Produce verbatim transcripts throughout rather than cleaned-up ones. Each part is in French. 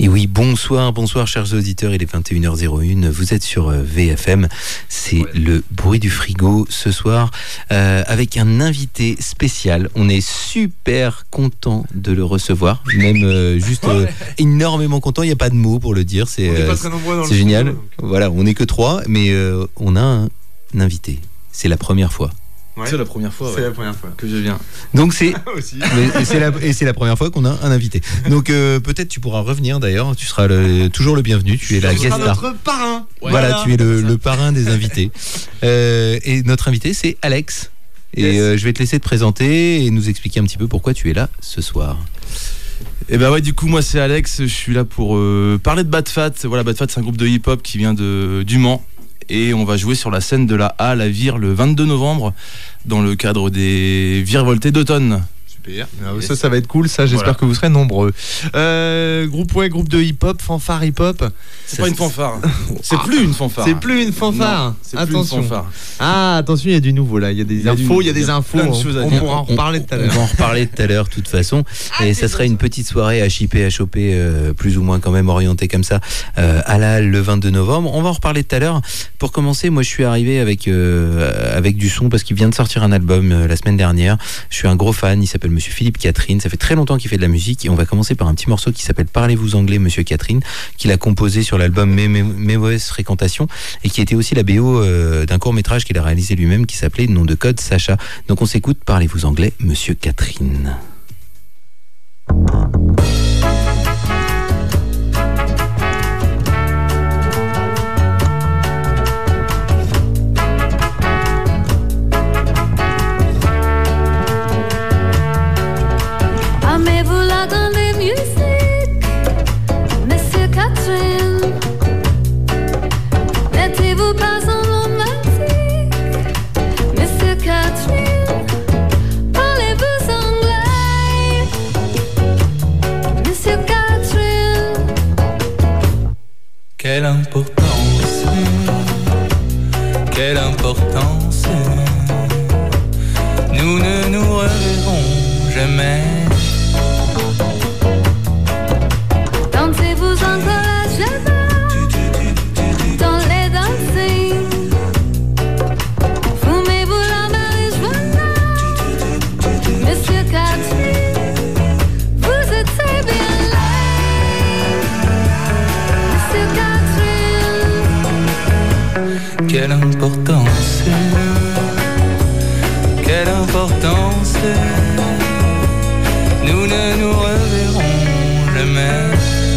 Et oui, bonsoir, bonsoir chers auditeurs, il est vingt et une heures zéro un, vous êtes sur V F M, c'est ouais. Le bruit du frigo ce soir, euh, avec un invité spécial. On est super content de le recevoir, même euh, juste euh, énormément content, il n'y a pas de mots pour le dire, c'est, euh, c'est génial. Frigo, voilà, on n'est que trois, mais euh, on a un, un invité, c'est la première fois. Ouais. C'est la première fois, c'est ouais, la première fois que je viens. Donc c'est aussi. Mais, et, c'est la, et c'est la première fois qu'on a un invité. Donc euh, peut-être tu pourras revenir d'ailleurs. Tu seras le, toujours le bienvenu. Tu es la guest star. Notre parrain. Ouais, voilà, voilà, tu es le, le parrain des invités. Euh, et notre invité c'est Alex. Et yes. euh, je vais te laisser te présenter et nous expliquer un petit peu pourquoi tu es là ce soir. Et bah ouais, du coup moi c'est Alex. Je suis là pour euh, parler de Bad Fat. Voilà, Bad Fat c'est un groupe de hip-hop qui vient de du Mans. Et on va jouer sur la scène de la A, la Vire, le vingt-deux novembre, dans le cadre des Virevoltés d'automne. Super. Ah, ça, ça va être cool. Ça, j'espère voilà. que vous serez nombreux. Euh, groupe, ouais, groupe de hip-hop, fanfare hip-hop. C'est ça, pas une fanfare. C'est plus une fanfare. C'est plus une fanfare. Non, c'est attention. Plus une fanfare. Ah, attention, il y a du nouveau là. Il y a des il y a infos, il y a des infos. On, on pourra en reparler tout à l'heure. On va en reparler tout à l'heure, de toute façon. Ah, et ça sera une petite soirée H I P, H O P, euh, plus ou moins quand même orientée comme ça, euh, à la Halle le vingt-deux novembre. On va en reparler tout à l'heure. Pour commencer, moi, je suis arrivé avec euh, avec du son parce qu'il vient de sortir un album euh, la semaine dernière. Je suis un gros fan. Il s'appelle Monsieur Philippe Catherine. Ça fait très longtemps qu'il fait de la musique et on va commencer par un petit morceau qui s'appelle Parlez-vous anglais, Monsieur Catherine, qu'il a composé sur l'album Mes, Mes, Mes mauvaises fréquentations et qui était aussi la B O euh, d'un court-métrage qu'il a réalisé lui-même qui s'appelait Nom de code Sacha. Donc on s'écoute Parlez-vous anglais, Monsieur Catherine. Quelle importance, quelle importance, nous ne nous reverrons jamais. Dansez-vous encore à jamais dans les dancing, fumez-vous la marijuana, Monsieur Catherine, vous êtes très bien là, Monsieur Catherine. Quelle importance, quelle importance, nous ne nous reverrons jamais.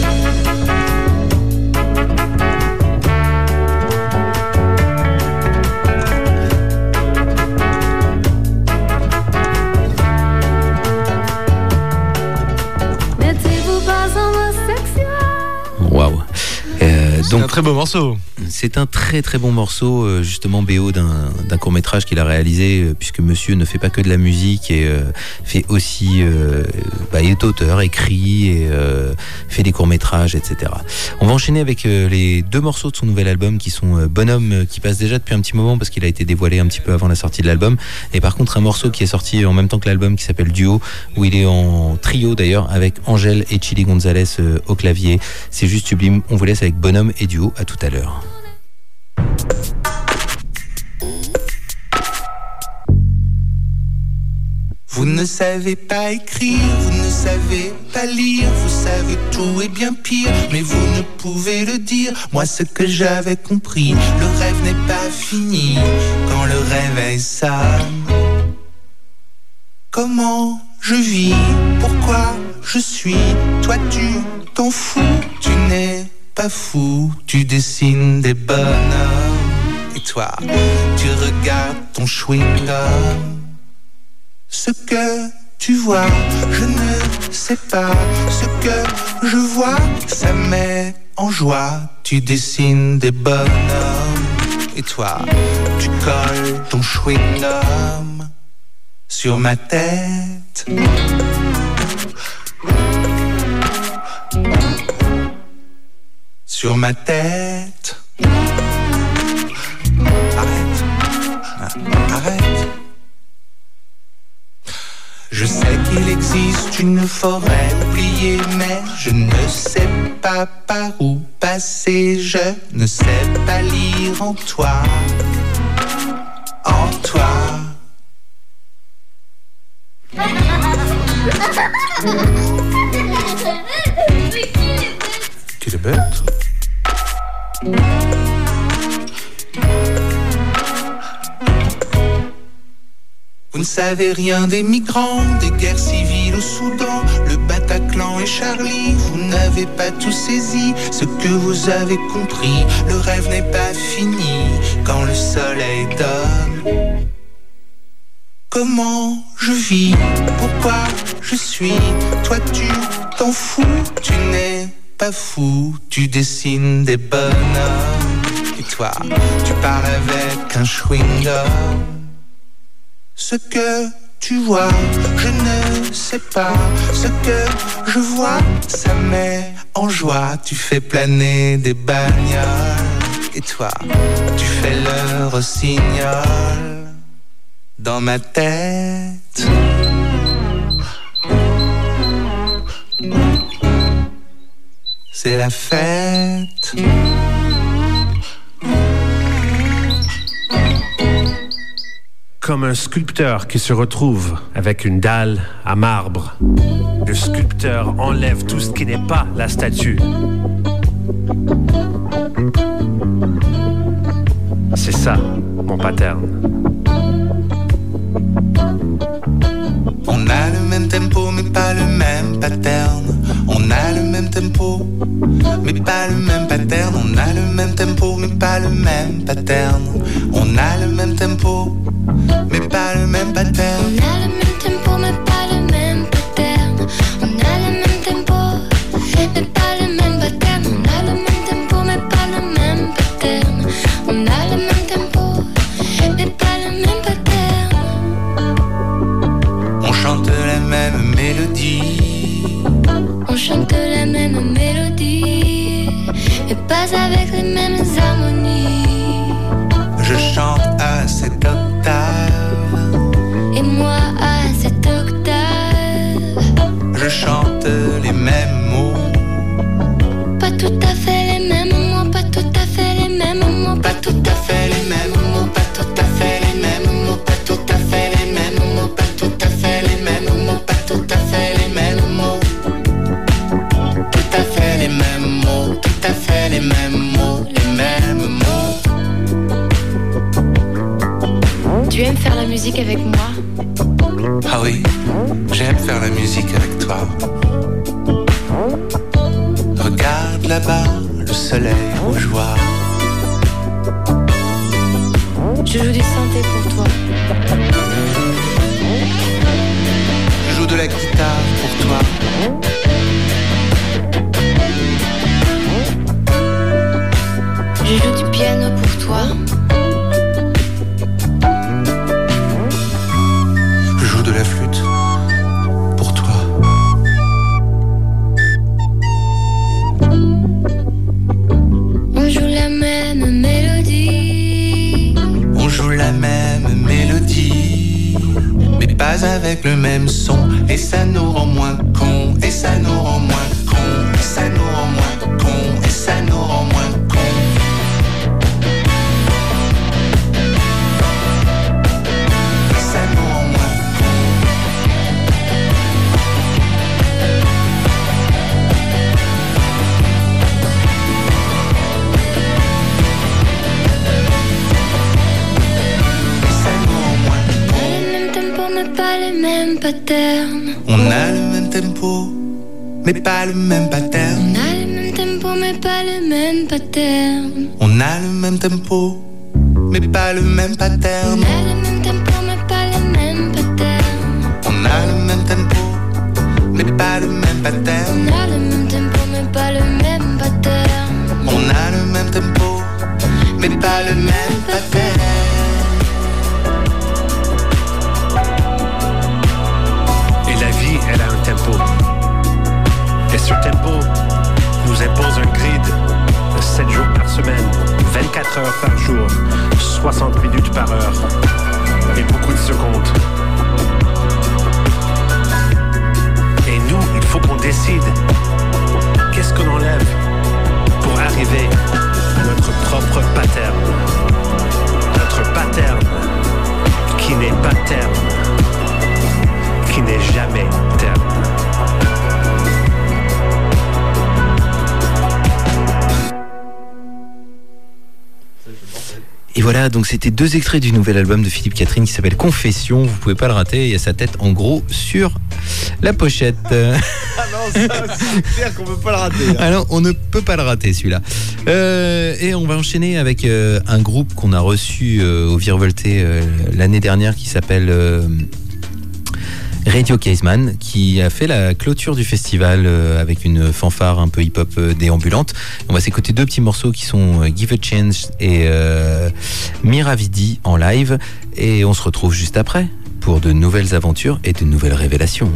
Mettez-vous pas en homosexuel. Waouh. Euh, c'est donc, un très beau morceau. C'est un très très bon morceau, euh, justement B O d'un, d'un court-métrage qu'il a réalisé, euh, puisque monsieur ne fait pas que de la musique et euh, fait aussi, euh, bah, est auteur, écrit et euh, fait des courts-métrages, et cetera. On va enchaîner avec euh, les deux morceaux de son nouvel album qui sont euh, Bonhomme, euh, qui passe déjà depuis un petit moment parce qu'il a été dévoilé un petit peu avant la sortie de l'album, et par contre un morceau qui est sorti en même temps que l'album qui s'appelle Duo, où il est en trio d'ailleurs avec Angèle et Chili Gonzalez euh, au clavier. C'est juste sublime. On vous laisse avec Bonhomme et Duo. À tout à l'heure. Vous ne savez pas écrire, vous ne savez pas lire, vous savez tout et bien pire, mais vous ne pouvez le dire. Moi ce que j'avais compris, le rêve n'est pas fini quand le réveil sonne. Comment je vis, pourquoi je suis, toi tu t'en fous, tu n'es pas fou, tu dessines des bonhommes. Et toi, tu regardes ton chewing-gum. Ce que tu vois, je ne sais pas. Ce que je vois, ça met en joie. Tu dessines des bonhommes. Et toi, tu colles ton chewing-gum sur ma tête. Sur ma tête. Arrête. Arrête. Je sais qu'il existe une forêt oubliée, mais je ne sais pas par où passer. Je ne sais pas lire en toi, en toi. Qu'il est bête. Vous ne savez rien des migrants, des guerres civiles au Soudan, le Bataclan et Charlie. Vous n'avez pas tout saisi ce que vous avez compris. Le rêve n'est pas fini quand le soleil donne. Comment je vis, pourquoi je suis, toi tu t'en fous, tu n'es pas fou, tu dessines des bonhommes. Et toi, tu pars avec un chewing-gum. Ce que tu vois, je ne sais pas. Ce que je vois, ça met en joie. Tu fais planer des bagnoles. Et toi, tu fais le rossignol dans ma tête. C'est la fête. Comme un sculpteur qui se retrouve avec une dalle à marbre. Le sculpteur enlève tout ce qui n'est pas la statue. C'est ça, mon pattern. On a le même tempo mais pas le même pattern. On a le même tempo mais pas le même pattern. On a le même tempo mais pas le même pattern. On a le même tempo mais pas le même pattern. On a le même tempo mais pas le même pattern. On a le même tempo mais pas le même pattern. On a le même tempo mais pas le même pattern. On a le même tempo mais pas le même pattern. On chante la même mélodie. On chante la même mélodie mais pas avec les mêmes harmonies. Je chante à cette octave et moi à cette octave. Je chante les mêmes mots. Pas tout à fait les mêmes mots, pas tout à fait les mêmes mots, Pas tout à fait les mêmes mots. Pas tout à fait les mêmes mots. Pas tout à fait les mêmes mots. Pas tout à fait les mêmes mots. Pas tout à fait les mêmes mots. Tout à fait les mêmes mots. Tout à fait les mêmes mots. Les mêmes mots. Tu aimes faire la musique avec moi? Ah oui, j'aime faire la musique avec toi. Regarde là-bas, le soleil rougeoie. Je joue du synthé pour toi. Je joue de la guitare pour toi. Je joue du piano pour toi. Je joue de la flûte pour toi. On joue la même mélodie. On joue la même mélodie, mais pas avec le même son. Et ça nous rend moins cons. Et ça nous rend moins cons. Et ça nous rend moins cons. Et ça nous rend moins cons. Et ça nous rend moins Pas le même pattern. On a le même tempo, mais pas le même pattern. On a le même tempo mais pas le même pattern. On a le même tempo, mais pas le même pattern. On a le même tempo mais pas le même pattern. On a le même tempo, mais pas le même pattern. On a le même tempo mais pas le même pattern. On a le même tempo, mais pas le même pattern. Elle a un tempo. Et ce tempo nous impose un grid de sept jours par semaine, vingt-quatre heures par jour, soixante minutes par heure et beaucoup de secondes. voilà, donc c'était deux extraits du nouvel album de Philippe Catherine qui s'appelle Confession. Vous pouvez pas le rater, il y a sa tête en gros sur la pochette. Ah non, ça, c'est clair qu'on peut pas le rater. Hein. Alors, on ne peut pas le rater celui-là. Euh, et on va enchaîner avec euh, un groupe qu'on a reçu euh, au Virevolté euh, l'année dernière qui s'appelle euh, Radio Caseman, qui a fait la clôture du festival euh, avec une fanfare un peu hip-hop euh, déambulante. On va s'écouter deux petits morceaux qui sont euh, Give a Chance et euh, Miravidi en live. Et on se retrouve juste après pour de nouvelles aventures et de nouvelles révélations.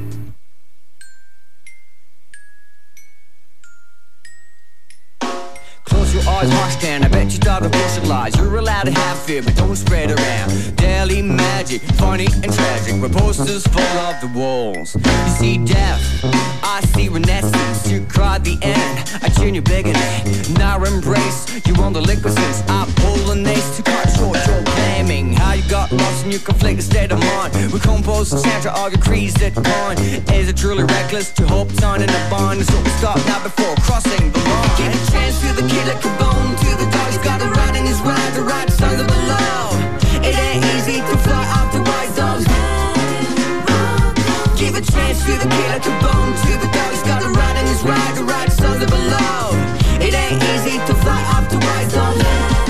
Close your eyes, watch down. I bet you thought the bullshit lies. You're allowed to have fear, but don't spread around. Daily magic, funny and tragic. Where posters full of the walls. You see death, I see renaissance. You cry the end, I turn you begging it. Now embrace, you want the liquid sense. I pull an ace to cut short your blaming. How you got lost in your conflicted state of mind. We compose the center of your creeds that coin. Is it truly reckless to hope signing a bond? So we stop now before crossing the line. Give a chance to the killer Cabone, to the dog, he's got a ride in his ride, the right sons of below. It ain't easy to fly off the white dogs. Give a chance to the killer Cabone, to the dog, he's got a ride in his ride, the right sons of below. It ain't easy to fly off the white dogs.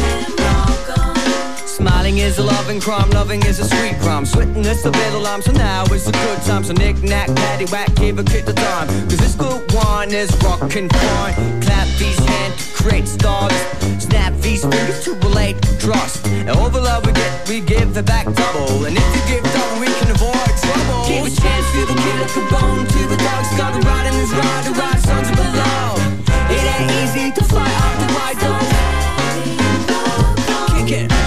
Smiling is a loving crime, loving is a sweet crime. Sweating is the middle line, so now is a good time. So knick-knack, paddywhack, give a kid the time. Cause this good wine is rockin' fine. Clap these hands, create stars. Snap these fingers to relate trust. And all the love we get, we give it back double. And if you give double, we can avoid trouble. Give a chance to the kid like a bone, to the dog's got a ride in his ride, the ride sons below. It ain't easy to fly off the white dog. Kick it.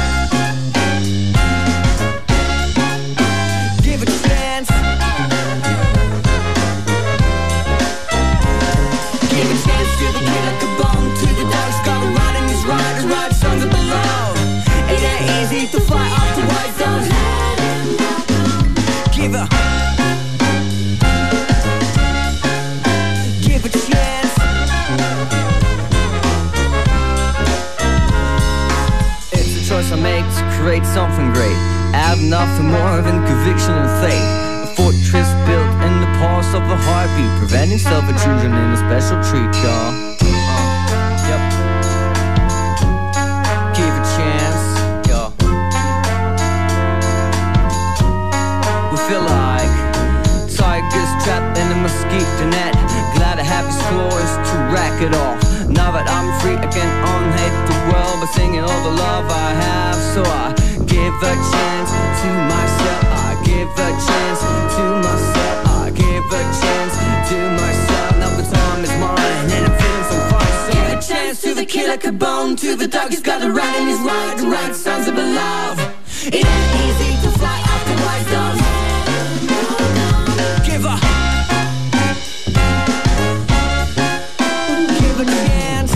To fly off the white zones. Give a Give a chance. It's a choice I make to create something great. I have nothing more than conviction and faith. A fortress built in the pulse of the heartbeat, preventing self-intrusion in a special treat, y'all. Uh, yep. Give a chance. Feel like tigers trapped in a mosquito net. Glad I have these claws to rack it off. Now that I'm free, I can unhate the world by singing all the love I have. So I give a chance to myself. I give a chance to myself. I give a chance to myself. Now the time is mine and I'm feeling so fine. So give a chance to the killer Cabone, to the dog, he's got a ride in his ride, the right sons of love. It ain't easy to fly off the white dogs. Give a Give a chance.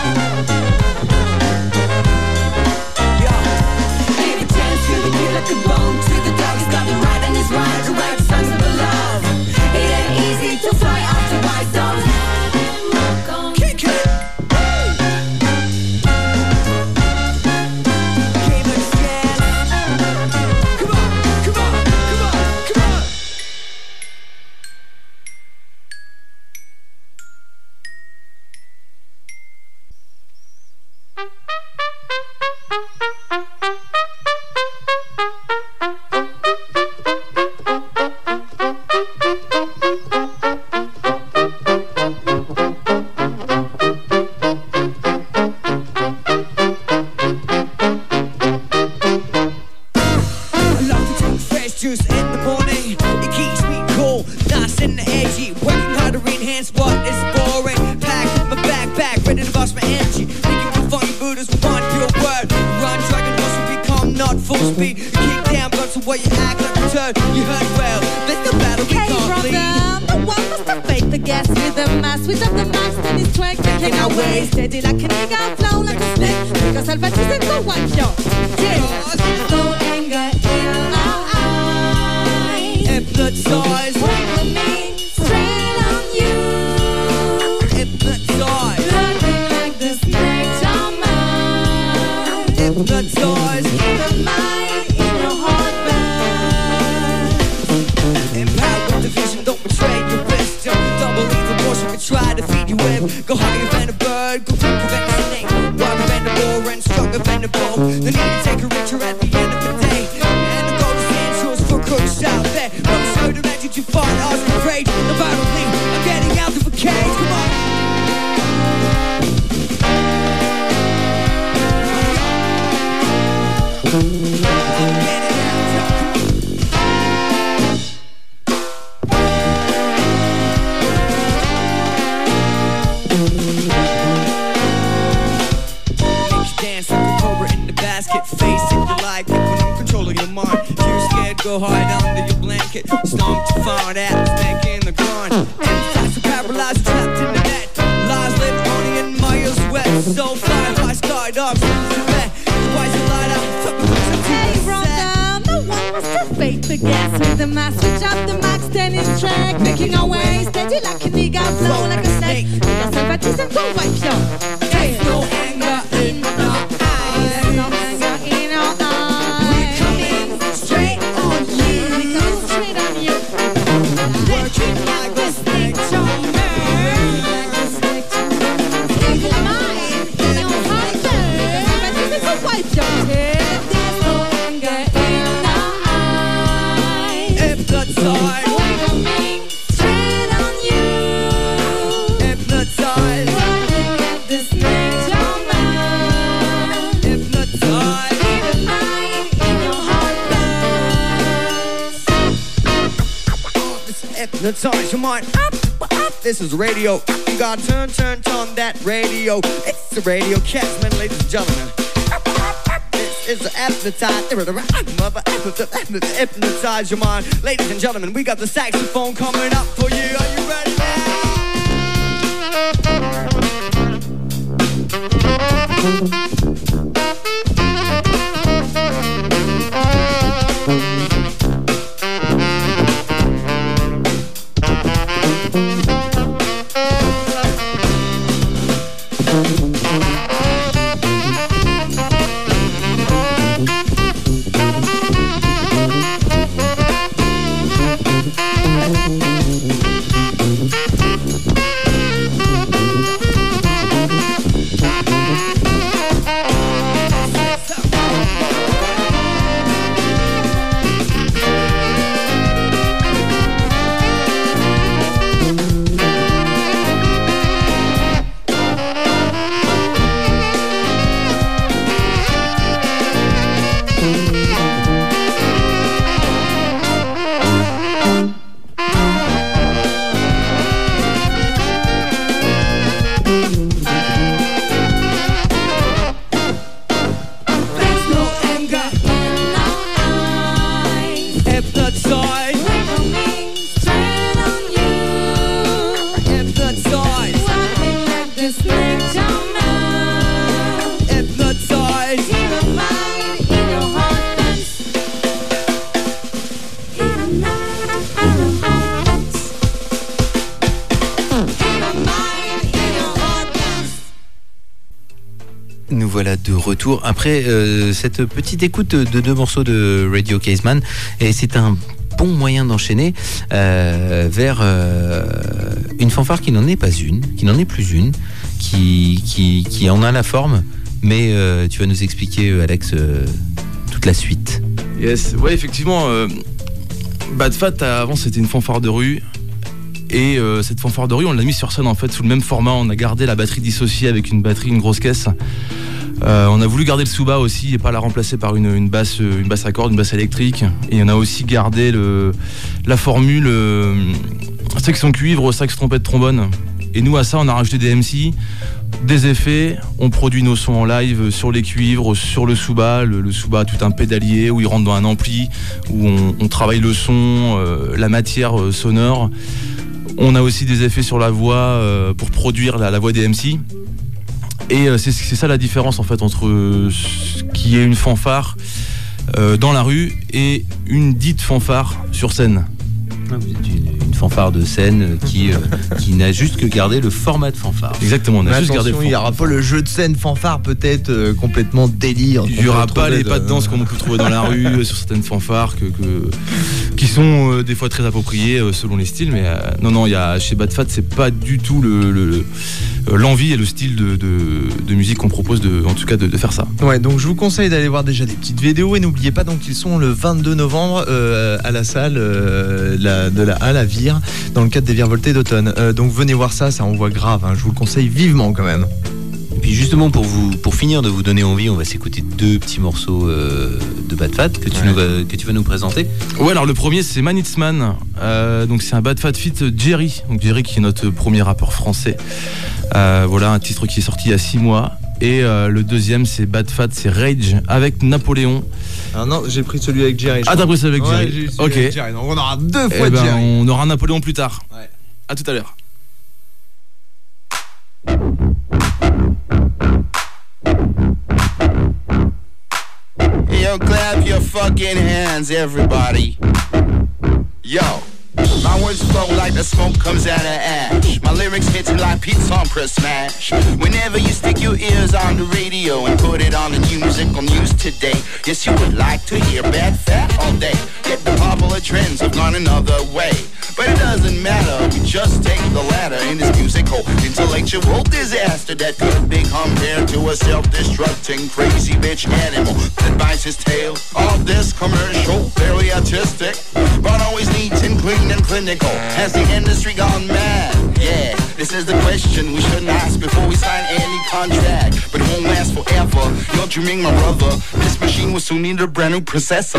Yeah. Give a chance to the kid like a bone, to the dog, he's got the right and his right, the right sons of love. It ain't easy to fly off the white dogs. Kick it. Give a chance. Come on, come on, come on, come on. Hypnotize. I'm so directed to find us with rage. The vital thing, I'm getting out of a cage. Come on. I'm getting out, yo, come on. Dance like a cobra in the basket. Face it, you like it when I'm controlling your mind. If you're scared, go hide under your blanket. Stomp to find out who's making the grind. Fast and paralyzed, trapped in the net. Lies live only in Myers West. So fly high, sky dogs, who's the bet? Why you light up? Hey, roll down. No one was too fake for gas with the mask. Switch up the max, ten inch track. Making our way steady like a nigga, flow like a snake. Got sympathies and go wipe yo. Hey, no anger in our eyes. No anger in our eyes. We're coming straight on you. We're coming straight on you. Working like a snake charmer. Like a snake charmer. In your mind, in your heart, yeah. Sympathies and go wipe yo. There's no anger in our eyes. Hypnotized. We're coming straight on you. Hypnotized. Working at the snake charmer. Hypnotized. In your mind, in your heart, Hypnotize your mind up, up. This is radio. You gotta turn, turn, turn that radio. It's the Radio Casman, ladies and gentlemen. This is the hypnotize. Mother hypnotize your mind, ladies and gentlemen. We got the saxophone coming up for you. Are you ready Nous voilà de retour après euh, cette petite écoute de deux morceaux de Radio Caseman, et c'est un bon moyen d'enchaîner euh, vers euh, une fanfare qui n'en est pas une, qui n'en est plus une, qui, qui, qui en a la forme, mais euh, tu vas nous expliquer, Alex, euh, toute la suite. Yes, ouais, effectivement, euh, Bad Fat, avant c'était une fanfare de rue. Et euh, cette fanfare de rue, on l'a mis sur scène en fait sous le même format. On a gardé la batterie dissociée avec une batterie, une grosse caisse. Euh, on a voulu garder le sous-bas aussi et pas la remplacer par une, une basse, une basse à cordes, une basse électrique. Et on a aussi gardé le, la formule euh, section cuivre, sax, trompette, trombone. Et nous à ça, on a rajouté des M C, des effets. On produit nos sons en live sur les cuivres, sur le sous-bas. Le, le sous-bas, tout un pédalier où il rentre dans un ampli, où on, on travaille le son, euh, la matière euh, sonore. On a aussi des effets sur la voix euh, pour produire la, la voix des M C. Et euh, c'est, c'est ça la différence en fait entre euh, ce qui est une fanfare euh, dans la rue et une dite fanfare sur scène. Ah, vous êtes une, une fanfare de scène qui, euh, qui n'a juste que gardé le format de fanfare. Exactement, on a Mais juste gardé le attention, il n'y aura pas le jeu de scène fanfare peut-être euh, complètement délire. Il n'y aura pas les de... pas de danse qu'on peut trouver dans la rue euh, sur certaines fanfares que, que, qui sont euh, des fois très appropriées euh, selon les styles. Mais euh, non, non, il y a, chez Bad Fat, c'est pas du tout le, le, euh, l'envie et le style de, de, de musique qu'on propose, de, en tout cas de, de faire ça. Ouais, donc je vous conseille d'aller voir déjà des petites vidéos et n'oubliez pas donc qu'ils sont le vingt-deux novembre euh, à la salle euh, la, de la Halle à Vire dans le cadre des Virevoltés d'automne. Euh, donc venez voir ça, ça envoie grave. Hein, je vous le conseille vivement quand même. Et puis justement pour vous, pour finir de vous donner envie, on va s'écouter deux petits morceaux euh, de Bad Fat que tu, Ouais. nous vas, que tu vas nous présenter. Ouais, alors le premier c'est Man It's Man, euh, donc c'est un Bad Fat feat Jerry, donc Jerry qui est notre premier rappeur français. Euh, voilà un titre qui est sorti il y a six mois. Et euh, le deuxième c'est Bad Fat, c'est Rage avec Napoléon. Alors non, j'ai pris celui avec Jerry. je Ah, t'as crois. pris celui avec Ouais, Jerry. j'ai celui Ok. avec Jerry. Donc on aura deux fois Eh ben, Jerry. on aura Napoléon plus tard. Ouais. À tout à l'heure. Yo, clap your fucking hands, everybody. Yo, my words flow like the smoke comes out of ash. My lyrics hitting like pizza on press smash. Whenever you stick your ears on the radio and put it on the new musical news today, yes, you would like to hear Bad Fat all day. Yet the popular trends have gone another way. But it doesn't matter, we just take the ladder in this musical intellectual disaster that could be compared to a self-destructing crazy bitch animal that bites his tail. All this commercial, very artistic, but always neat and clean and clinical. Has the industry gone mad? Yeah, this is the question we shouldn't ask before we sign any contract. But it won't last forever, you're dreaming my brother. This machine will soon need a brand new processor.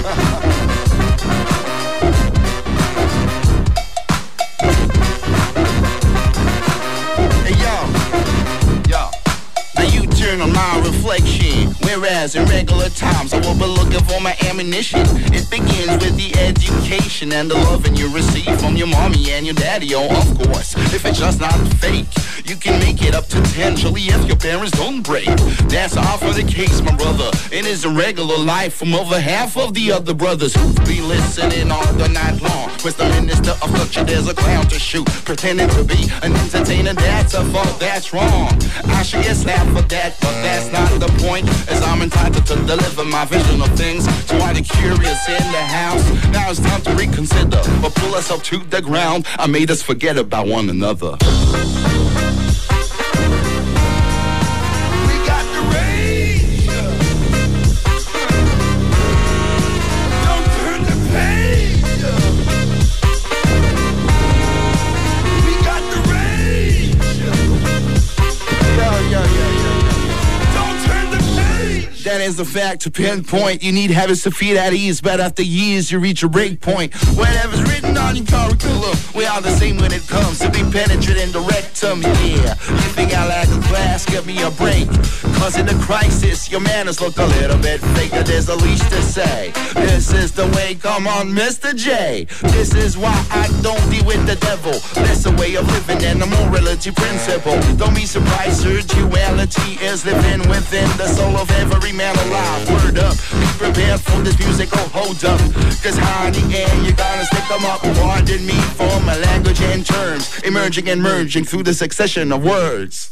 On my reflection, whereas in regular times I will be looking for my ammunition. It begins with the education and the loving you receive from your mommy and your daddy. Oh, of course, if it's just not fake, you can make it up to ten, surely if your parents don't break. That's often the case, my brother. It is a regular life from over half of the other brothers who be listening all the night long. With the minister of culture, there's a clown to shoot, pretending to be an entertainer. That's a fault, that's wrong. I should get slapped for that, but that's not the point, as I'm entitled to deliver my vision of things to all the curious in the house. Now it's time to reconsider, but pull us up to the ground. I made us forget about one another. That is a fact to pinpoint. You need habits to feed at ease, but after years you reach a break point. Whatever's written on your curriculum, we are the same when it comes to be penetrant and rectum. Yeah, you think I lack a class? Give me a break. Cause in a crisis, your manners look a little bit fake. There's the least to say. This is the way, come on, Mister J. This is why I don't deal with the devil. That's a way of living and a morality principle. Don't be surprised, spirituality is living within the soul of every man alive. Word up, be prepared for this musical hold up. Cause high in the air, you're gonna stick them up. Pardon me for my language and terms, emerging and merging through the succession of words.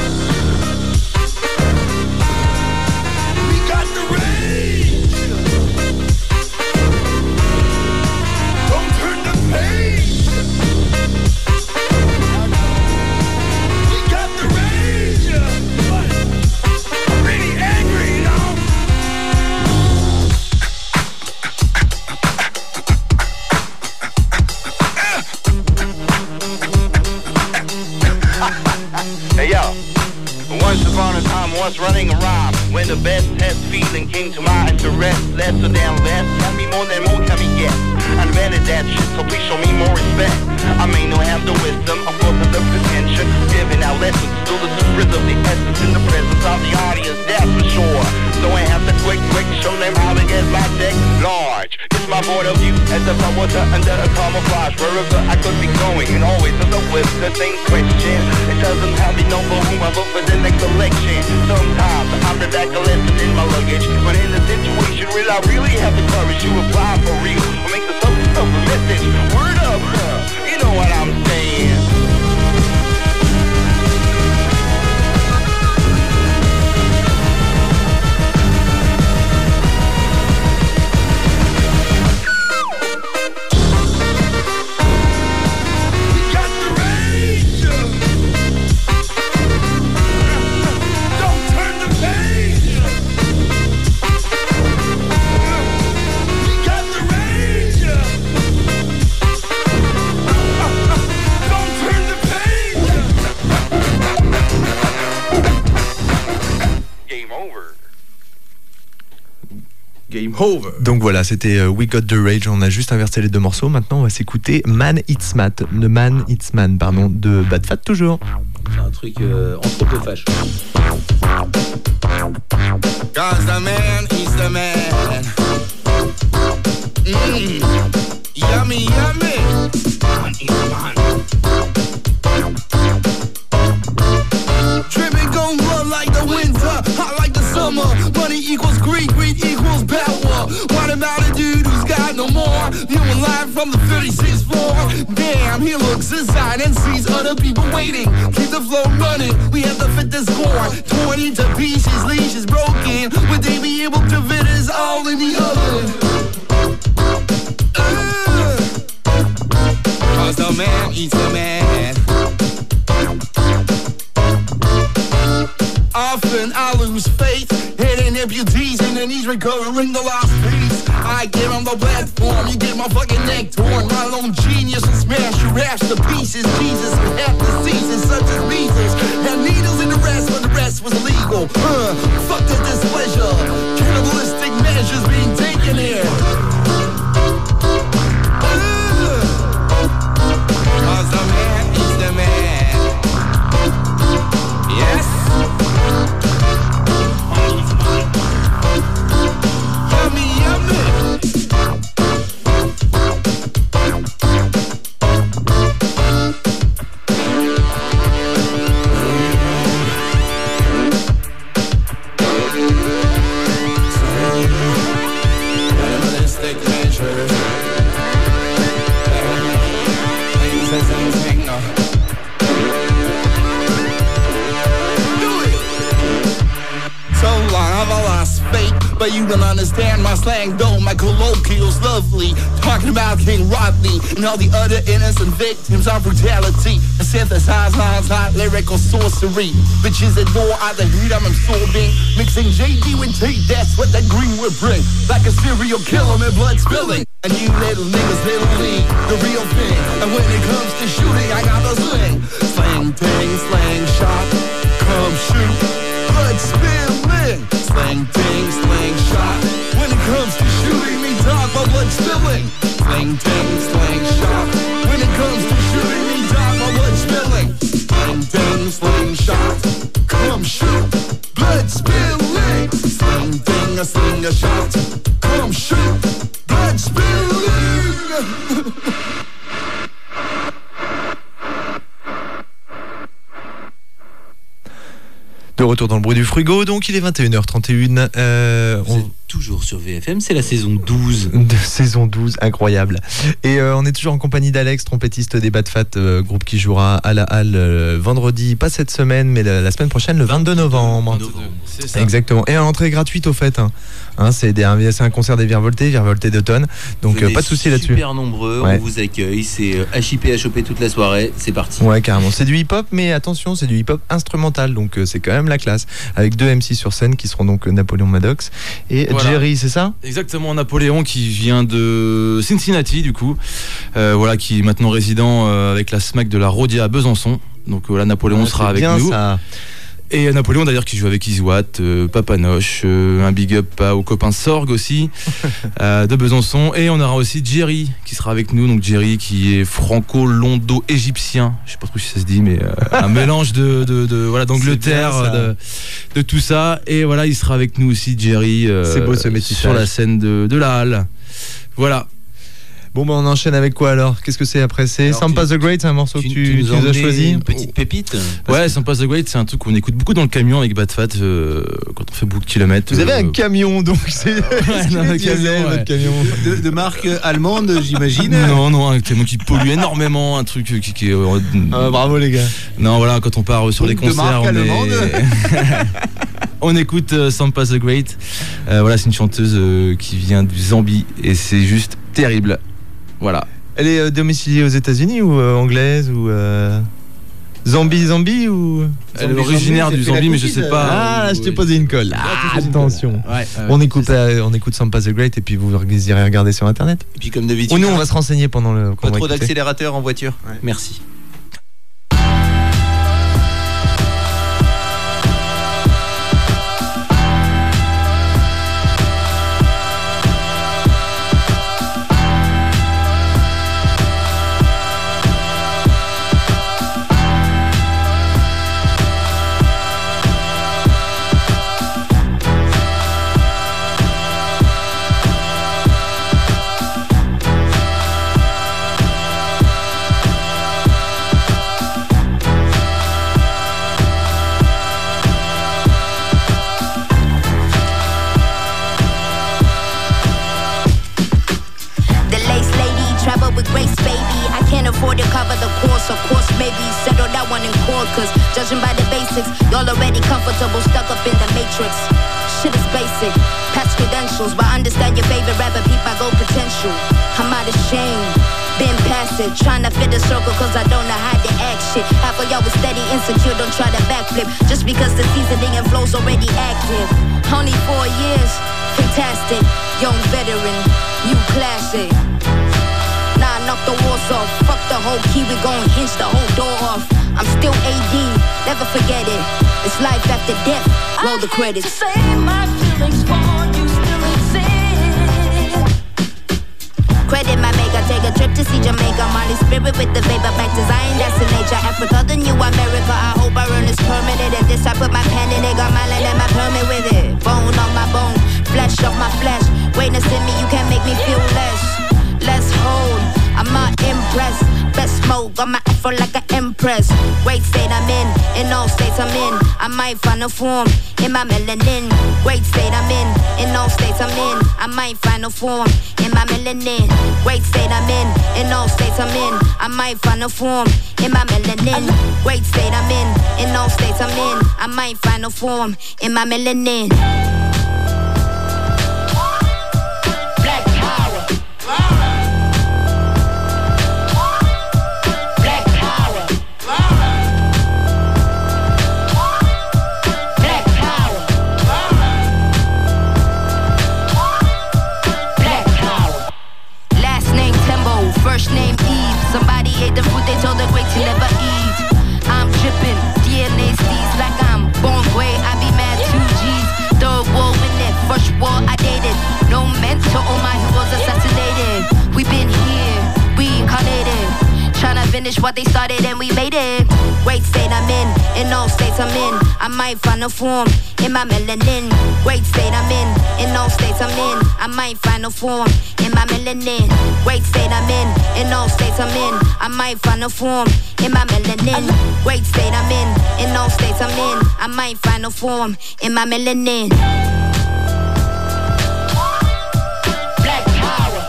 Was running around when the best test feeling came to mind to rest. Less than less, tell me more than more can we get. I invented that shit, so please show me more respect. I may not have the wisdom, of course, of the pretension, giving out lessons, still the secret of the essence in the presence of the audience, that's for sure. So I have to quick, quick show them how to get my deck large. It's my point of view as if I was under a camouflage. Wherever I could be going, and always in the with the same question. It doesn't have me know for whom I vote for the next election. Sometimes I'm the back a lesson in my luggage, but in a situation where I really have the courage to apply for real or make the subject of a message. Word up, huh? Over. Donc voilà, c'était euh, We Got the Rage. On a juste inversé les deux morceaux. Maintenant, on va s'écouter Man It's Mat, The Man It's Man, pardon, de Bad Fat toujours. C'est un truc euh, anthropophage. Cause the man is the man. Mm. Yummy, yummy. Man is man. Tripping gon' run like the winter, hot like the summer. Money equals greed, greed equals power. What about a dude who's got no more? Viewing live from the thirty-sixth floor. Damn, he looks inside and sees other people waiting. Keep the flow running, we have to fit the score. Twenty to pieces, leash is broken. Would they be able to fit us all in the oven? Uh, Cause the man eats the man. Often I lose faith, hitting amputees and then he's recovering the lost piece. I get on the platform, you get my fucking neck torn. My lone genius will smash your ass to pieces. Jesus would have diseases such as measles. Had needles in the rest, but the rest was illegal. Uh, fuck the displeasure, cannibalistic measures being taken here. Uh, Cause the man is the man. Yes. Yummy, yummy. Animalistic measures. Things and things, no. So long have I lost faith, but you don't understand my slang though. My colloquial's lovely, talking about King Rodney and all the other innocent victims of brutality. A synthesized lines, hot lyrical sorcery. Bitches adore all the heat I'm absorbing. Mixing J D with Tate, that's what that green would bring. Like a serial killer, my blood spilling. And you little niggas, little league, the real thing. And when it comes to shooting, I got the sling. Slang, ting, slang, shot, come shoot. Blood spilling, slang ting, slang shot. When it comes to shooting me, dog, my blood spilling. Slang ting, slang shot. When it comes to shooting me, dog, my blood spilling. Slang ting, slang shot. Come shoot, blood spilling. Slang ting, a sling a shot. Come shoot, blood spilling. De retour dans le bruit du frigo, donc il est vingt et une heures trente et une. Euh, Vous on... êtes toujours sur V F M, c'est la saison douze. De saison douze, incroyable. Et euh, on est toujours en compagnie d'Alex, trompettiste des Bad Fat, euh, groupe qui jouera à la Halle euh, vendredi, pas cette semaine, mais la, la semaine prochaine, le vingt-deux novembre. C'est ça. Exactement. Et à l'entrée gratuite au fait. Hein. Hein, c'est, des, c'est un concert des Virevoltés, Virevoltés d'automne. Donc euh, pas de souci là-dessus. Super nombreux, Ouais. on vous accueille. C'est euh, H I P H O P toute la soirée. C'est parti. Ouais, carrément. C'est du hip-hop, mais attention, c'est du hip-hop instrumental, donc euh, c'est quand même la classe. Avec deux M C sur scène qui seront donc euh, Napoléon Maddox et Voilà. Jerry, c'est ça? Exactement, Napoléon qui vient de Cincinnati du coup, euh, voilà, qui est maintenant résident euh, avec la SMAC de la Rodia à Besançon. Donc voilà, Napoléon Ouais, sera c'est avec bien, nous. ça. Et Napoléon d'ailleurs qui joue avec Iswat, euh, Papanoche, euh, un big up à, aux copains Sorg aussi, euh, de Besançon. Et on aura aussi Jerry qui sera avec nous. Donc Jerry qui est franco-londo-égyptien, je sais pas trop si ça se dit, mais euh, un mélange de, de, de voilà d'Angleterre, C'est bien, ça. de, de tout ça. Et voilà, il sera avec nous aussi Jerry. euh, C'est beau, ce métissage. sur la scène de, de la Halle. Voilà. Bon, bah on enchaîne avec quoi alors? Qu'est-ce que c'est après? C'est Alors, Sampa tu- the Great, c'est un morceau Tu, que tu tu, nous tu as nous as emmené choisi? une petite pépite. Ouais, Sampa the Great, c'est un truc qu'on écoute beaucoup dans le camion avec Bad Fat euh, quand on fait beaucoup de kilomètres. Vous avez euh, un camion donc c'est Ouais, non, un diesel, camion, votre ouais. camion. De, de marque allemande, j'imagine. Non, non, un camion qui pollue énormément, un truc qui, qui est. euh, Ah, bravo les gars. Non, voilà, quand on part sur les Donc, de concerts, marque on, allemande. est... on écoute euh, Sampa the Great. Euh, voilà, c'est une chanteuse euh, qui vient du Zambie et c'est juste terrible. Voilà. Elle est euh, domiciliée aux États-Unis ou euh, anglaise ou euh... Zambie, Zambie ou Elle est originaire du Zambie, mais je sais pas. Ah, où- je t'ai posé une colle. Ah, attention. Ouais, ouais, On ouais, écoute, c'est ça. euh, on écoute Sampa the Great et puis vous irez regarder sur internet. Et puis comme d'habitude, Ou nous on va se renseigner pendant le. qu'on pas va trop écouter. d'accélérateur en voiture. Merci. Cause judging by the basics, y'all already comfortable, stuck up in the matrix. Shit is basic, past credentials, but understand your favorite rapper, peep I go potential. I'm out of shame, been past it, trying to fit the circle cause I don't know how to act shit. Half of y'all was steady, insecure, don't try to backflip, just because the seasoning and flow's already active. Only four years, fantastic, young veteran, new classic. Nah, knock the walls off, fuck the whole key, we gon' hinge the whole door off. I'm still A D, never forget it, it's life after death, roll the credits. I hate to say my feelings for you still exist. Credit my maker, take a trip to see Jamaica. Molly spirit with the vapor, back to Zion, that's the nature. Africa, the new America, I hope I earn this permanent. And this I put my pen in it, got my land and my permit with it. Bone on my bone, flesh off my flesh. Greatness in me, you can't make me feel less. Let's hold, I'm not impressed. Best smoke, got my afro like an empress. Great state I'm in, in all states I'm in. I might find a form in my melanin. Great state I'm in, in all states I'm in. I might find a form in my melanin. Great state I'm in, in all states I'm in. I might find a form in my melanin. Great state I'm in, in all states I'm in. I might find a form in my melanin. First name Eve, somebody ate the food they told the great to never eat. I'm tripping, D N A steez like I'm born gray, I be mad two G's. Third war in it, first war I dated. No mentor, all my heroes assassinated. We been here, reincarnated, tryna finish what they started and we made it. Great state I'm in, in all states I'm in. I might find a form in my melanin. Great state I'm in, in all states I'm in. I might find a form in my melanin. Great state I'm in, in all states I'm in. I might find a form in my melanin. Great state I'm in, in all states I'm in. I might find a form in my melanin. Black power.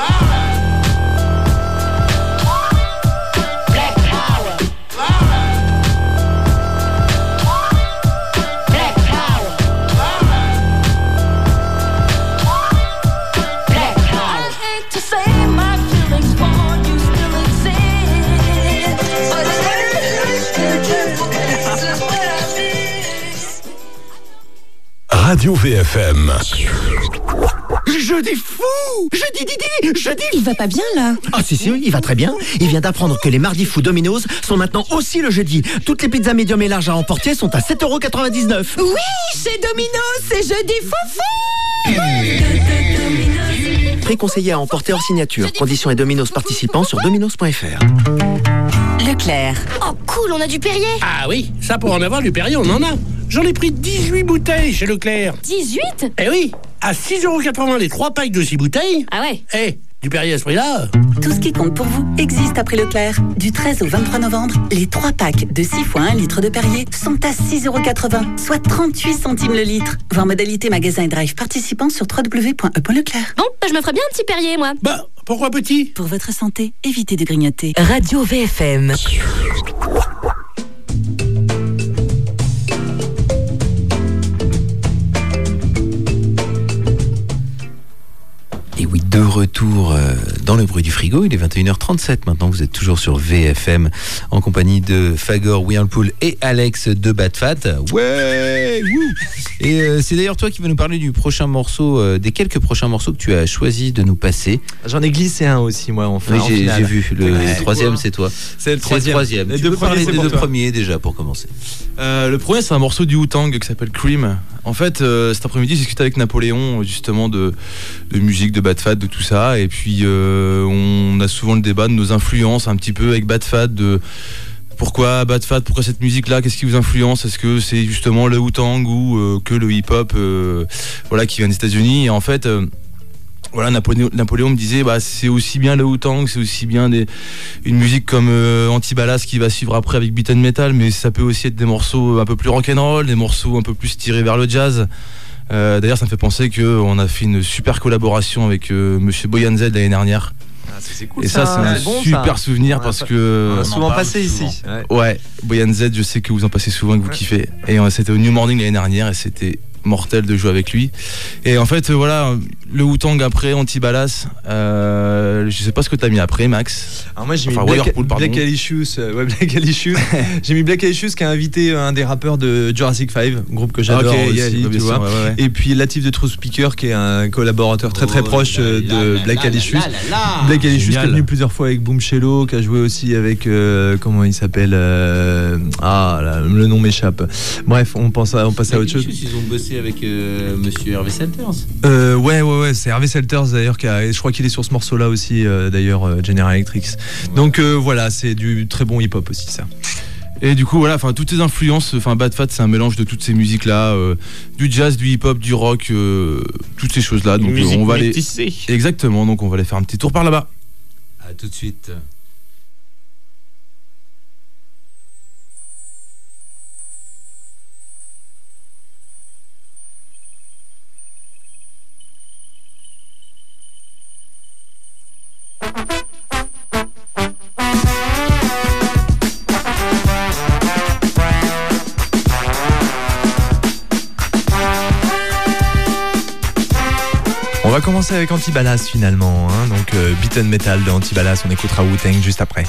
Black power. Black power. Black power. I hate to say my feelings for you still exist, but Radio V F M. Je dis fou! Je dis Didi! Je dis... Il va pas bien, là? Ah si, si, il va très bien. Il vient d'apprendre que les mardis fous Domino's sont maintenant aussi le jeudi. Toutes les pizzas médium et larges à emporter sont à sept euros quatre-vingt-dix-neuf. Oui, chez Domino's, c'est jeudi foufou! Prix conseillé à emporter hors signature. Conditions et Domino's participants sur dominos point f r. Leclerc. Oh cool, on a du Perrier. Ah oui, ça pour en avoir du Perrier, on en a. J'en ai pris dix-huit bouteilles chez Leclerc. dix-huit? Eh oui, à six euros quatre-vingts les trois packs de six bouteilles. Ah ouais. Eh, du Perrier à ce prix-là. Tout ce qui compte pour vous existe après Leclerc. Du treize au vingt-trois novembre, les trois packs de six fois un litre de Perrier sont à six euros quatre-vingts, soit trente-huit centimes le litre. Voir modalité magasin et drive participant sur w w w point e point leclerc. Bon, je me ferais bien un petit Perrier, moi. Bah, pourquoi petit? Pour votre santé, évitez de grignoter. Radio V F M. Et oui, de retour euh, dans le bruit du frigo, il est vingt et une heures trente-sept maintenant, vous êtes toujours sur V F M en compagnie de Fagor, Whirlpool et Alex de Bad Fat. Ouais, wouh. Et euh, c'est d'ailleurs toi qui vas nous parler du prochain morceau, euh, des quelques prochains morceaux que tu as choisi de nous passer. J'en ai glissé un aussi, moi, en fait. Oui, j'ai, j'ai vu, le ouais, troisième c'est toi. C'est le troisième. C'est le troisième. Les tu deux peux parler premiers, des deux toi. premiers déjà pour commencer. Euh, le premier, c'est un morceau du Wu-Tang qui s'appelle Cream. En fait, euh, cet après-midi, j'ai discuté avec Napoléon justement de, de musique, de Bad Fat, de tout ça. Et puis, euh, on a souvent le débat de nos influences un petit peu avec Bad Fat, de pourquoi Bad Fat, pourquoi cette musique-là, qu'est-ce qui vous influence? Est-ce que c'est justement le Wu-Tang ou euh, que le hip-hop euh, voilà, qui vient des États-Unis? Et en fait... Euh, Voilà, Napoléon, Napoléon me disait, bah, c'est aussi bien le Wu-Tang, c'est aussi bien des, une musique comme euh, Anti-Ballast qui va suivre après avec Beat and Metal, mais ça peut aussi être des morceaux un peu plus rock'n'roll, des morceaux un peu plus tirés vers le jazz. Euh, d'ailleurs, ça me fait penser qu'on a fait une super collaboration avec euh, Monsieur Boyan Z l'année dernière. c'est cool, et ça, ça, c'est un c'est bon, super ça. souvenir On a parce pas- que on a souvent passé souvent. ici. Ouais, ouais. Boyan Z, je sais que vous en passez souvent, que vous kiffez. Et euh, c'était au New Morning l'année dernière et c'était mortel de jouer avec lui. Et en fait, euh, voilà, le Wu-Tang après, Antibalas. Euh, je sais pas ce que t'as mis après, Max. Alors moi j'ai mis Enfin, Black, Waterpool, pardon. Black Alicious, euh, ouais, Black Alicious. J'ai mis Black Alicious qui a invité un des rappeurs de Jurassic five, groupe que j'adore Ok, aussi, yeah, tu bien sûr, vois. ouais, ouais, ouais. Et puis Latif de True Speaker qui est un collaborateur très très Oh proche là euh, là de là Black là Alicious. là là là. Black Alicious qui est Génial. venu plusieurs fois avec Boom Shello, qui a joué aussi avec euh, comment il s'appelle euh, ah là, le nom m'échappe. Bref, on pense à, on passe à autre chose. Ils ont bossé avec euh, Monsieur Hervé Salters. Euh, ouais, ouais, ouais, c'est Hervé Salters d'ailleurs, qui a, je crois qu'il est sur ce morceau-là aussi, euh, d'ailleurs, euh, General Electric. Ouais. Donc euh, voilà, c'est du très bon hip-hop aussi, ça. Et du coup, voilà, enfin toutes ces influences, enfin Bad Fat, c'est un mélange de toutes ces musiques-là, euh, du jazz, du hip-hop, du rock, euh, toutes ces choses-là. Donc euh, on va aller. Exactement, donc on va aller faire un petit tour par là-bas. À tout de suite. On va commencer avec Antibalas finalement, hein, donc euh, Beat and Metal de Antibalas, on écoutera Wu-Tang juste après.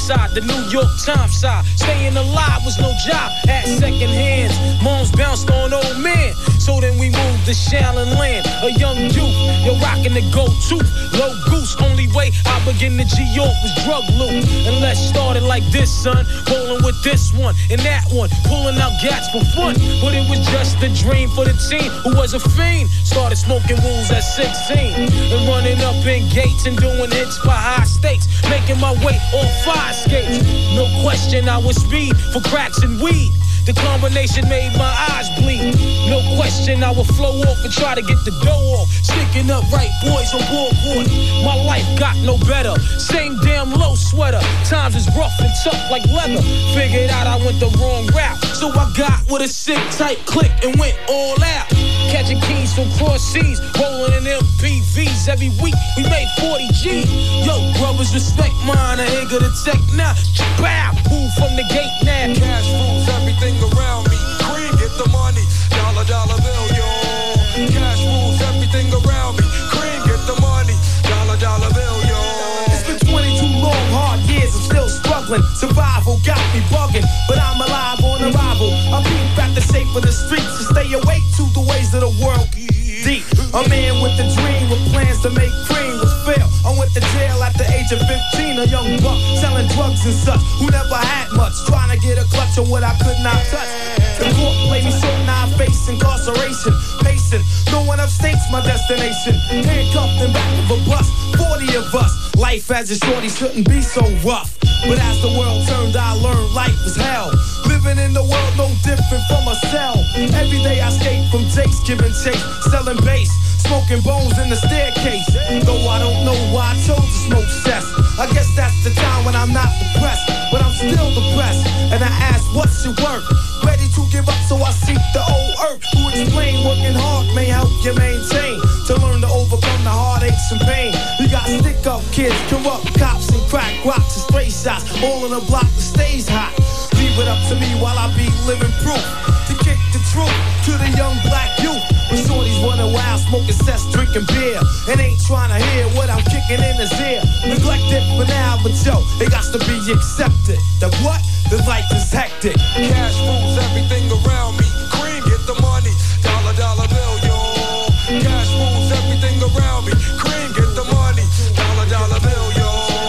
side, the New York Times side. Staying alive was no job at second hands. Moms bounced on old men. So then we moved to Shaolin Land. A young youth, you're rocking the go-to. Low goose, only way I begin to G-York was drug loot. And let's start it like this, son. Rolling with this one and that one. Pulling out gats for fun. But it was just a dream for the teen who was a fiend. Started smoking wools at sixteen. And running up in gates and doing hits for high stakes. Making my way on fire skates. No question I was speed for cracks and weed. The combination made my eyes bleed. No question I would flow off and try to get the dough off. Sticking up right boys on board. My life got no better. Same damn low sweater. Times is rough and tough like leather. Figured out I went the wrong route. So I got with a sick tight click and went all out. Catching keys from cross seas. Rolling in M P Vs. Every week we made forty G's. Yo, brothers, respect mine. I ain't gonna tech now. Bow, move from the gate now. Cash rules everything around me. Cream, get the money. Dollar, dollar bill, yo. Cash rules everything around me. Cream, get the money. Dollar, dollar bill, yo. It's been twenty-two long, hard years. I'm still struggling. Survival got me bugging, but I'm alive on arrival. I peep at the shape of the streets to stay awake to the ways of the world. Deep. A man with a dream with plans to make cream was fail. I went to jail at the age of fifteen. A young buck selling drugs and such who never had much. Trying to get a clutch on what I could not touch. The court played me so now I face incarceration. Pacing, no one upstate's my destination. Handcuffed in back of a bus, forty of us. Life as a shorty shouldn't be so rough. But as the world turned, I learned life was hell. Living in the world no different from a cell. Every day I skate from Jake's, giving chase, selling bass, smoking bones in the staircase. Though I don't know why I chose to smoke cess. I guess that's the time when I'm not depressed, but I'm still depressed. And I ask, what's your work? Ready to give up, so I seek the old earth. Who explain working hard may help you maintain. To learn to overcome the heartaches and pain. We got stick up kids, corrupt cops and crack rocks and stray shots. All in a block that stays hot. Leave it up to me while I be living proof. To kick the truth to the young black youth. When shorties running wild, smoking cess, drinking beer. And ain't trying to hear what I'm kicking in his ear. Neglected for now, but yo, it got to be accepted. That what? The life is hectic. Cash rules everything around me. Cream, get the money. Dollar, dollar bill, yo. Cash rules everything around me. Cream, get the money. Dollar, dollar bill, yo.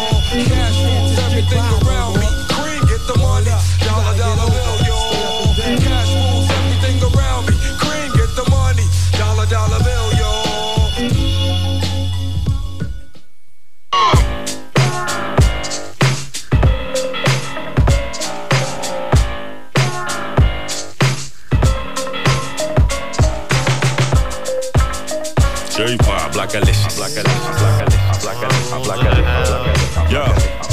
Cash rules everything around me. Cream, get the money. Dollar, dollar bill, yo. Cash rules everything around me. Cream, get the money. Dollar, dollar bill, yo. J-Pop, Black Alicious, Black Alicious, Black Alicious, Black Alicious, Black Alicious. Yo,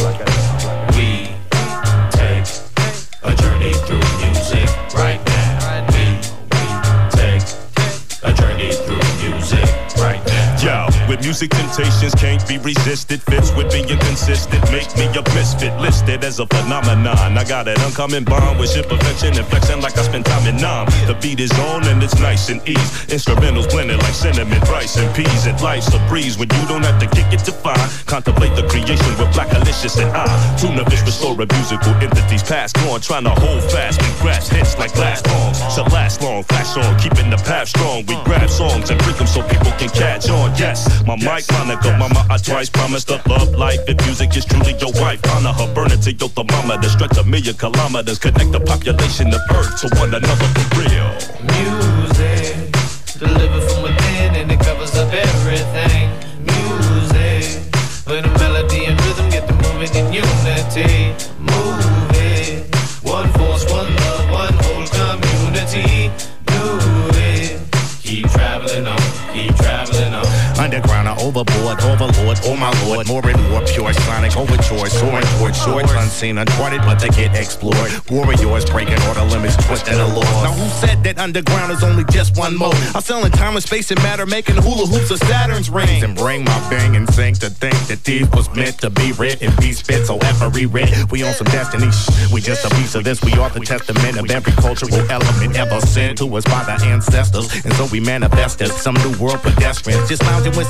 we take a journey through music right now. We, we take a journey through music right now. Yo, with music temptations can't be resisted. Fits with being consistent, make me a misfit. Listed as a phenomenon. I got an uncommon bond with shit perfection and flexing like I spend time in Nam. The beat is on and it's nice and ease. Instrumentals blended like cinnamon, rice, and peas. And life's a breeze when you don't have to kick it to find. Contemplate the creation with Black Alicious and I. Tuna fish restore musical entities passed on. Trying to hold fast and grasp hits like last bombs. Shall last long, flash on, keeping the path strong. We grab songs and freak them so people can catch on. Yes, my mic, Monica, mama, I twice promised to love life. If music is truly your wife, honor her, burn it to your thermometer. Stretch a million kilometers, connect the population of Earth to one another for real. Music, delivered from within and it covers up everything. Music, with a melody and rhythm, get the moving in unity. Move it, one force, one love, one whole community. Do it, keep traveling on, keep traveling on. Underground or overboard, overlord, oh my lord. More and more pure sonic overture, soaring towards shores unseen, uncharted, but they get explored. Warriors breaking all the limits, twisting the laws. Now who said that underground is only just one mode? I sell in time and space and matter, making hula hoops of Saturn's rings. And bring my bang and sing to think that these was meant to be written, be spit, so every writ. We on some destiny, shh, we just a piece of this. We are the testament of every cultural element ever sent to us by the ancestors. And so we manifested some new world pedestrians, just lounging with some fish and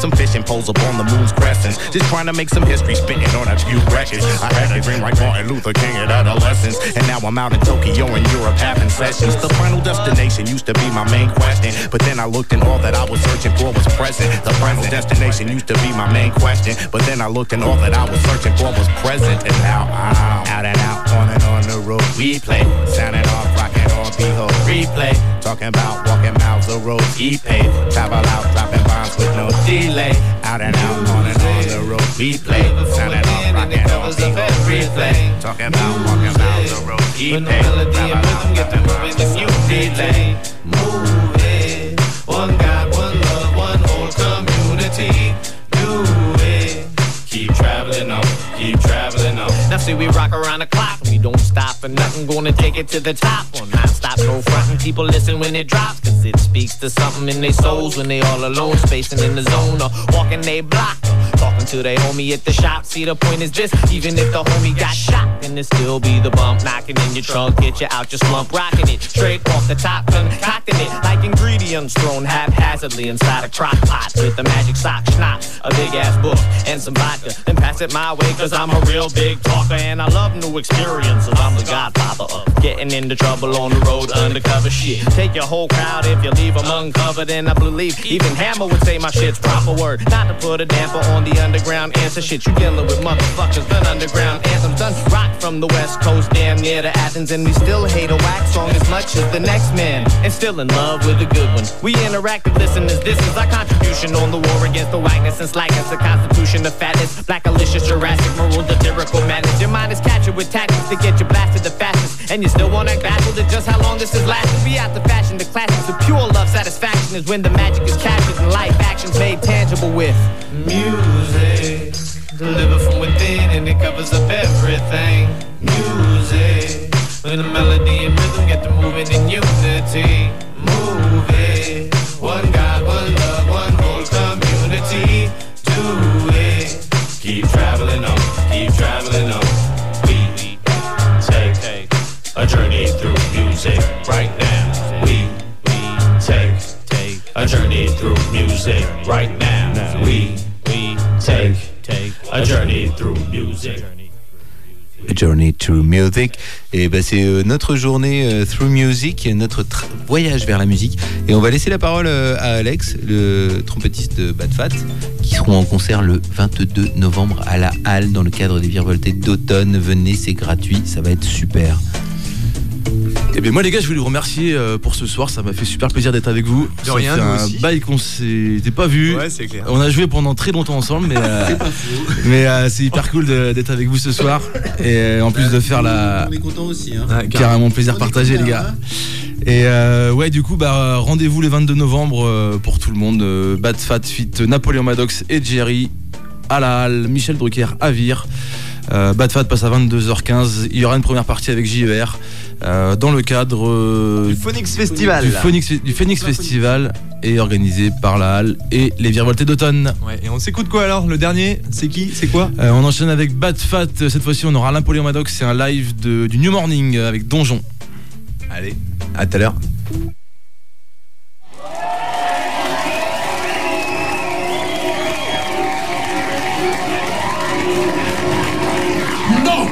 superimpose upon the moon's crescent. Just trying to make some history, spitting on a few records. I had a dream like Martin Luther King at adolescence, and now I'm out in Tokyo and Europe having sessions. The final destination used to be my main question, but then I looked and all that I was searching for was present. The final destination used to be my main question, but then I looked and all that I was searching for was present. And now I'm out and out, on and on the road we play, sounding off, rocking on, behold, replay. Talking about walking miles of road he paid, travel out, dropping bombs with no delay. Out and out, on and on the road we play, sounding off, rocking on, behold, replay. Talking about walking miles of road he paid, travel out, dropping bombs with no delay. Move it, one God, one love, one whole community. Do it, keep traveling on, keep traveling on. Now see we rock around the clock, we don't stop for nothing, gonna take it to the top. On non-stop, no frontin', people listen when it drops, cause it speaks to something in their souls when they all alone, spacing in the zone or walking they block. Talking to their homie at the shop, see the point is this, even if the homie got shot, then it still be the bump knocking in your trunk, get you out your slump, rocking it straight off the top, concocting it like ingredients thrown haphazardly inside a crock pot with the magic sock schnapps, a big ass book and some vodka, then pass it my way cause I'm a real big talker and I love new experiences. I'm the godfather of getting into trouble on the road, undercover shit. Take your whole crowd if you leave them uncovered, and I believe even Hammer would say my shit's proper word, not to put a damper on the underground answer shit. You dealing with motherfuckers, done underground anthems, done rock from the west coast damn near to Athens, and we still hate a whack song as much as the next man, and still in love with a good one. We interactive listeners, this is our contribution on the war against the whackness and slackness, the constitution of fatness, black alicious, Jurassic, maroon, satirical madness. Your mind is captured with tactics to get you blasted the fastest, and you still wanna act baffled at just how long this is lasting. Be out the fashion, the classics of pure love satisfaction is when the magic is captured and life actions made tangible with music. Deliver from within and it covers up everything. Music, when the melody and rhythm get to moving in unity. Move it, one God, one love, one whole community. Do it, keep traveling on, keep traveling on. We take, take a journey through music right now. We, we take, take a journey through music right now. We, we take, take a journey through music. A Journey Through Music. Et bah c'est euh, notre journée euh, Through Music, notre tra- voyage vers la musique. Et on va laisser la parole euh, à Alex, le trompettiste de Bad Fat, qui seront en concert le vingt-deux novembre à la Halle dans le cadre des Virevoltés d'automne. Venez, c'est gratuit, ça va être super. Eh bien moi les gars, je voulais vous remercier euh, pour ce soir, ça m'a fait super plaisir d'être avec vous. De ça rien, fait nous un aussi. bail qu'on s'était pas vu. Ouais, c'est clair. On a joué pendant très longtemps ensemble, mais euh, C'est pas faux. mais euh, c'est hyper cool de- d'être avec vous ce soir et euh, en plus de faire la On est content aussi. Hein. Ouais, carrément plaisir On est partagé content, les gars. hein. Et euh, ouais, du coup, bah, rendez-vous les vingt-deux novembre euh, pour tout le monde. Euh, Bad Fat fit Napoléon Maddox et Jerry à la Halle, Michel Drucker à Vire. Euh, Bad Fat passe à vingt-deux heures quinze. Il y aura une première partie avec J E R euh, dans le cadre euh, Du Phoenix Festival. du Phoenix, du Phoenix Festival et organisé par la Halle et les Virevoltés d'automne. Ouais, et on s'écoute quoi alors? Le dernier, c'est qui? C'est quoi? Euh, on enchaîne avec Bad Fat. Cette fois-ci, on aura Napoléon Maddox. C'est un live de, du New Morning avec Donjon. Allez, à tout à l'heure. No!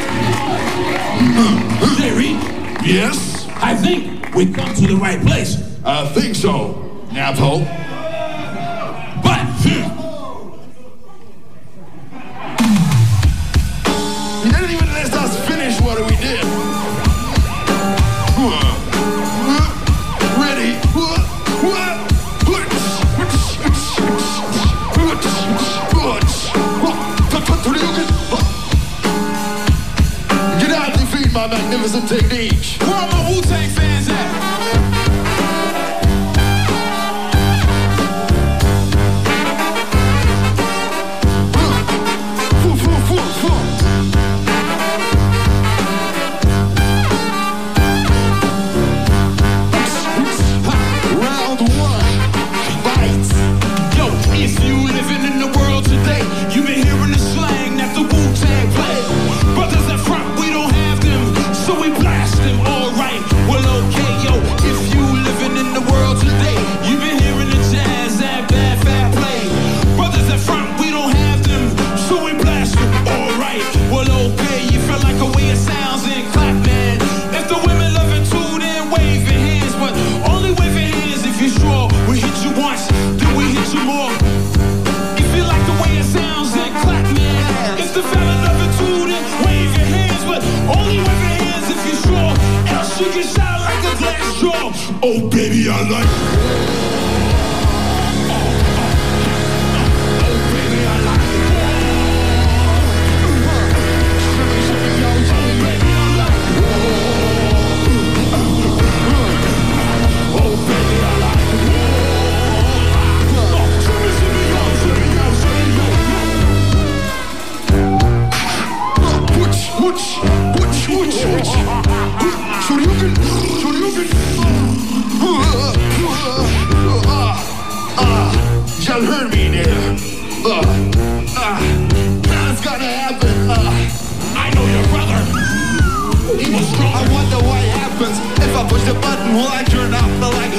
Jerry? Yes? I think we come to the right place. I think so, Napo. But, hmm, you didn't even let us finish what we did. Ready? Get out and defeat my magnificent technique. Where are my Wu-Tang fans at?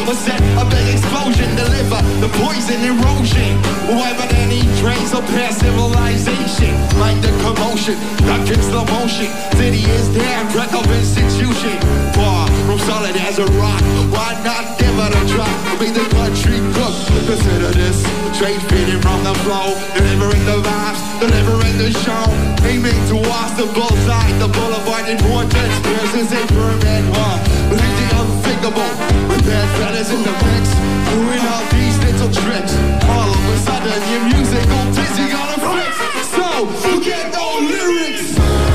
percent a big explosion, deliver the poison erosion. Why but any trains of past civilization? Mind the commotion, duck in slow motion. City is damn crack of institution. Far from solid as a rock. Why not give it a try? Be the country cook. Consider this straight feeding from the flow, delivering the vibes, delivering the show, aiming towards the bullseye, the boulevard importance. Versus a permit one, believe the unthinkable. With bad fellas in the mix, doing all these little tricks. All of a sudden your music gon' taste you got a fix. So forget all lyrics.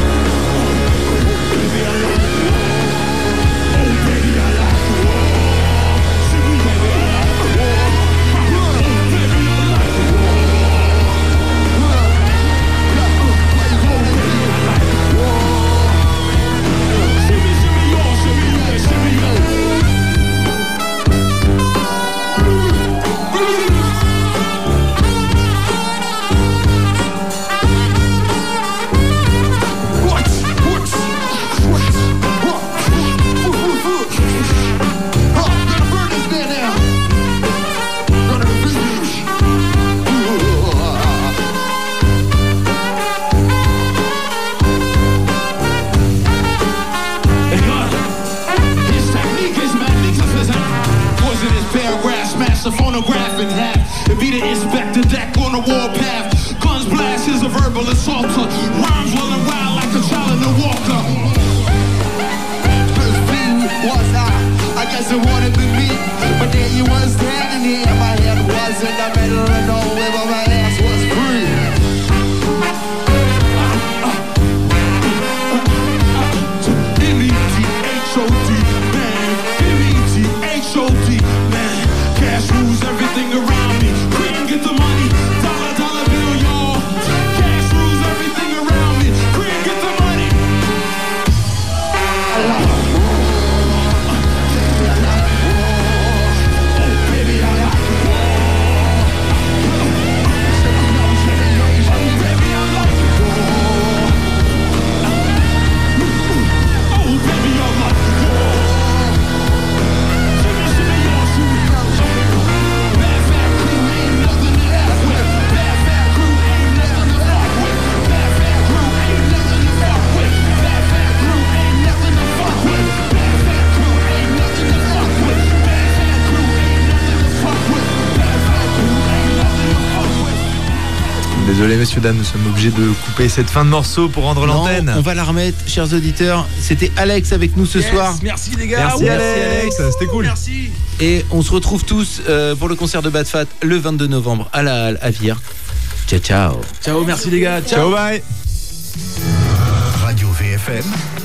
The phonograph in half. It be the inspector deck on the warpath. Guns blast is a verbal assaulter. Rhymes rolling wild like a child in a walker. First view was I, I guess it wanted to be me. But then you was standing here. My head was in the middle of nowhere, but my ass was free. M E T H O D, man. M E T H O D, man. Cash rules everything around me. Cream, get the money. Dollar, dollar bill, y'all. Cash rules everything around me. Cream, get the money. Baby, I like Désolé messieurs dames, nous sommes obligés de couper cette fin de morceau pour rendre Non, l'antenne. on va la remettre, chers auditeurs. C'était Alex avec nous ce Yes, soir. merci les gars. Merci, Alex, c'était cool. Merci. Et on se retrouve tous euh, pour le concert de Bad Fat le vingt-deux novembre à la Halle à Vire. Ciao ciao. Ciao, merci les gars. Ciao, bye. Radio V F M